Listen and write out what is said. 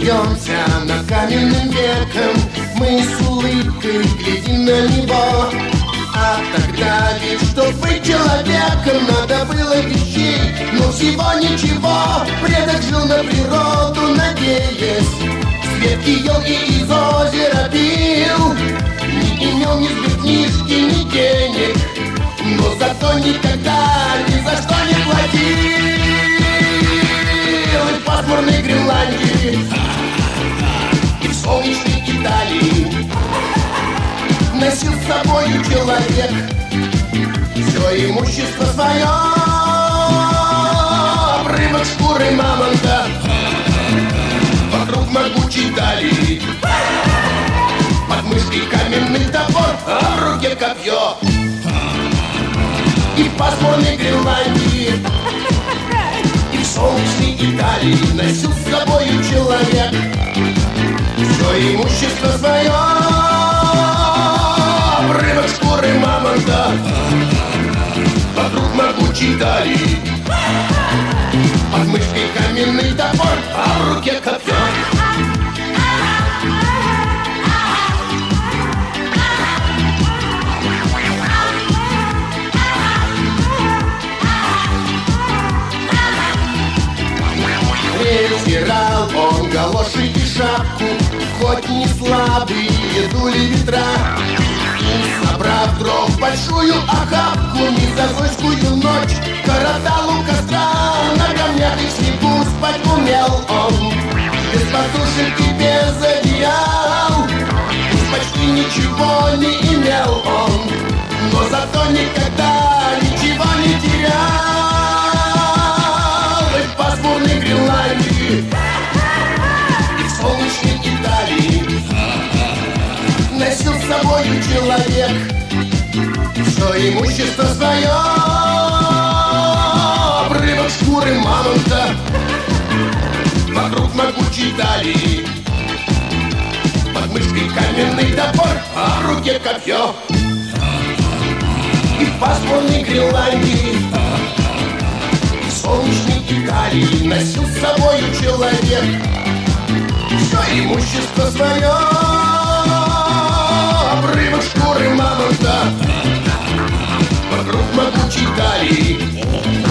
смеемся над каменным веком, мы с улыбкой глядим на него. А тогда ведь, чтоб быть человеком, надо было вещей, но всего ничего. Предок жил на природу, надеясь, с ветки елки из озера пил. Не имел ни сберкнижки, ни денег, но зато никогда ни за что не платил. И в пасмурной Гренландии, и в солнечной Италии носил с собою человек все имущество свое. Обрывок шкуры мамонта вокруг могучей талии, под мышкой каменный топор, а в руке копье. И в пасмурной Гренландии, и в солнечной Италии носил с собою человек все имущество свое. Обрывок шкуры мамонта вокруг могучей талии, под мышкой каменный топор, а в руке копье. Презирал он галоши и шапку, хоть не слабые дули ветра. Собрав дров большую охапку, незавойскую ночь коротал у костра. На камнях и снегу спать умел он, без подушек и без одеял. Уж почти ничего не имел он, но зато никогда ничего не терял. И в пасмурной Гренландии, и в солнечной Италии носил с собою человек все имущество свое. Обрывок шкуры мамонта вокруг могучей талии, под мышкой каменный топор, а в руке копье. И в пасмурной Гренландии, и в солнечной Италии носил с собою человек все имущество свое. Обрывок шкуры мамонта вокруг могучей талии,